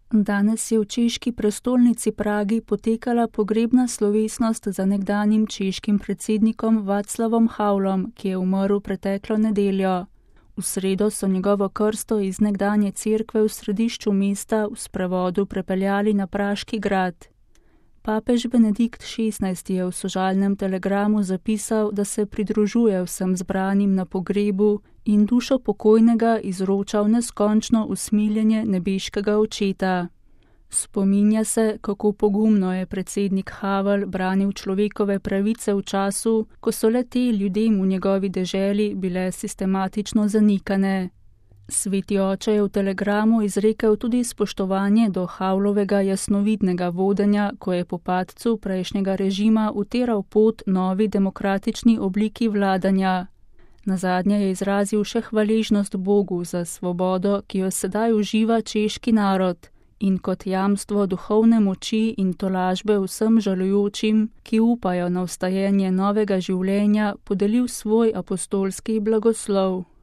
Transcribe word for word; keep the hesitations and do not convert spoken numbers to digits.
Danes je v češki prestolnici Pragi potekala pogrebna slovesnost za nekdanjim češkim predsednikom Václavom Havlom, ki je umrl preteklo nedeljo. V sredo so njegovo krsto iz nekdanje cerkve v središču mesta v sprevodu prepeljali na Praški grad. Papež Benedikt šestnajsti je v sožalnem telegramu zapisal, da se pridružuje vsem zbranim na pogrebu in dušo pokojnega izroča v neskončno usmiljenje nebeškega očeta. Spominja se, kako pogumno je predsednik Havel branil človekove pravice v času, ko so le te ljudem v njegovi deželi bile sistematično zanikane. Sveti oče je v telegramu izrekel tudi spoštovanje do Havlovega jasnovidnega vodenja, ko je po padcu prejšnjega režima utiral pot novi demokratični obliki vladanja. Nazadnje je izrazil še hvaležnost Bogu za svobodo, ki jo sedaj uživa češki narod, in kot jamstvo duhovne moči in tolažbe vsem žalujočim, ki upajo na vstajenje novega življenja, podelil svoj apostolski blagoslov.